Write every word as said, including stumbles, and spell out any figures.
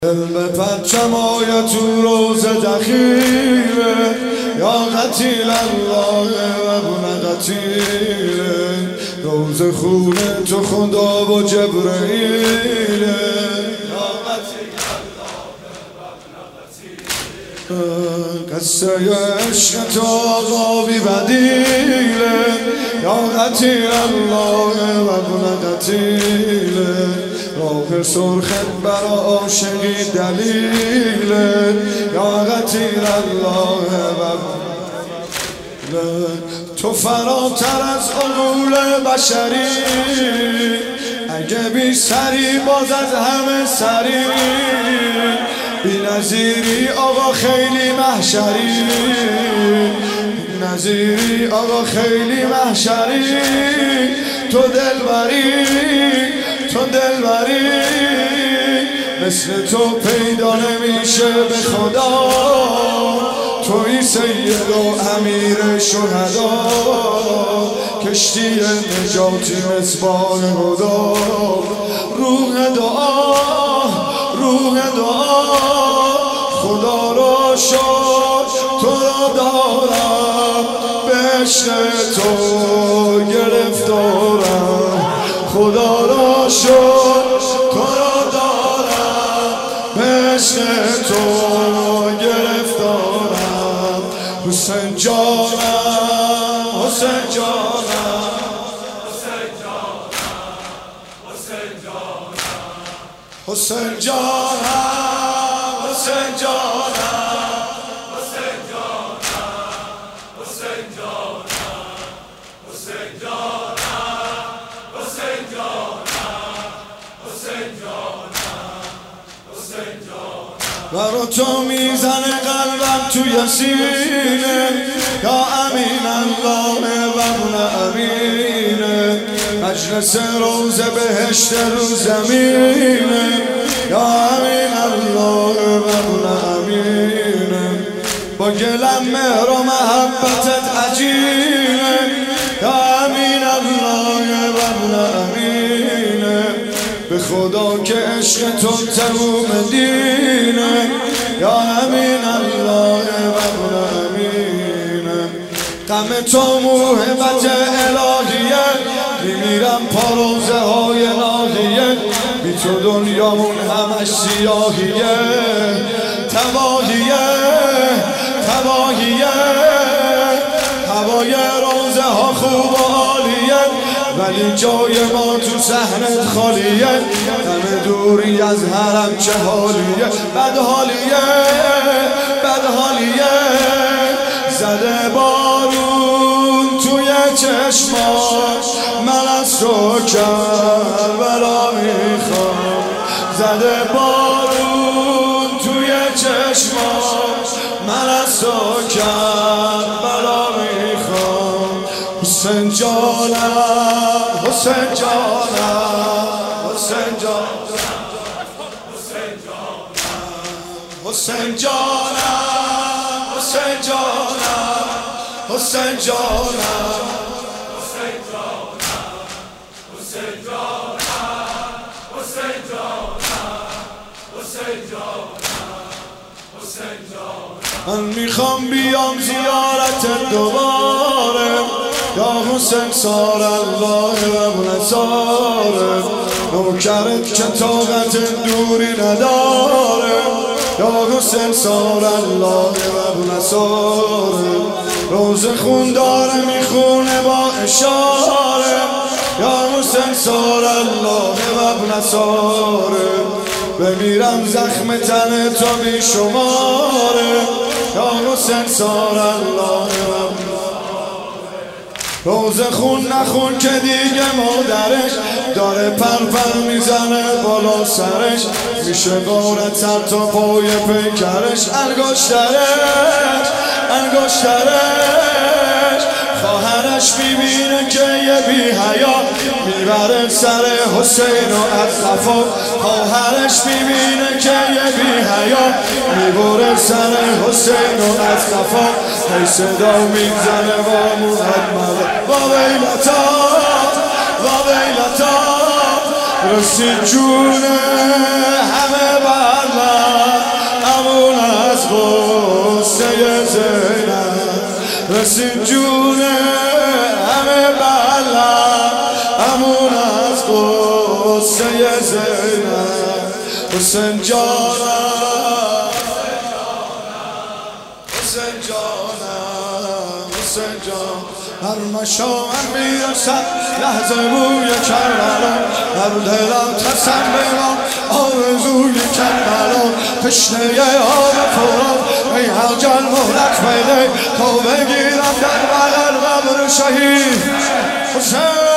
علم پرچم آید تو روز دخیله یا قتیل الله و بون قتیله روز خونه تو خدا و جبرئیله یا قتیل الله و بون قتیله قصه عشق تو آقا بی بدیله یا قتیل الله و بون قتیله راه سرخت برا عاشقی دلیله یا قتیل الله و تو فراتر از عقول بشری اگه بی سری باز از همه سری بی نظیری آقا خیلی محشری نظیری آقا خیلی محشری تو دلبری تو دلبری مثل تو پیدا نمیشه به خدا توی سید و امیر شهدا کشتی نجاتی مصباح خدا روح دعا روح دعا خدا را شد تو را دارم به عشق تو گرفتارم خدا را شد تو را دارم به عشق تو گرفتارم حسین جانم حسین جانم حسین جانم حسین جانم حسین جانم حسین جانم حسین جانم حسین جانم حسین جانم حسین جانم حسین جانم حسین جانم برا تو میزنه قلبم توی سینه یا امین الله و ابن امینه مجلس روز بهشت رو زمینه یا امین الله و ابن امینه با گلم مهر و محبتت عجینه یا امین الله و ابن امینه به خدا که عشق تو تموم دینه یا امین الله و ابن امینه غم تو موهبت الهیه میمیرم پاروزه های ناهیه بی تو دنیامون همش سیاهیه تباهیه تباهیه هوای روزه ها خوب و عالیه ولی جای ما تو صحنت خالیه همه دوری از حرم چه حالیه بد حالیه بد حالیه زده بارون توی چشماش من از تو کربلا میخوام زده بارون توی چشماش من از تو کربلا میخوام حسین جانم حسین جانم حسین جانم حسین جانم حسین جانم حسین جانم حسین جانم حسین جانم حسین جانم حسین جانم حسین جانم من میخوام بیام زیارت دوباره یا حسین سار الله و ابن ساره نوکرت که طاقت دوری نداره یا حسین سار الله و ابن ساره روز خون داره میخونه با اشاره یا حسین سار الله و ابن ساره بمیرم زخم تن تو بی شماره یا حسین سار الله و ابن روز خون نخون که دیگه مادرش داره پرپر میزنه بالا سرش میشه غارت سر تا پای پیکرش انگشترش انگشترش خواهرش میبینه که یه بی حیا میبره سر حسین و از خفا خواهرش میبینه که یه بی حیا میبره سر حسین و از خفا هی صدا میزنه با محمد با ویلتا با ویلتا رسید جون همه بر من قصه زینب حسین جانم حسین جانم حسین جان هر مشاعر میرسد لحظه بوی کربلا در دلم تصور آرزوی کربلا تشنه آب فرات ای اجل مهلت بده تا بگیرم در بغل قبر شهید حسین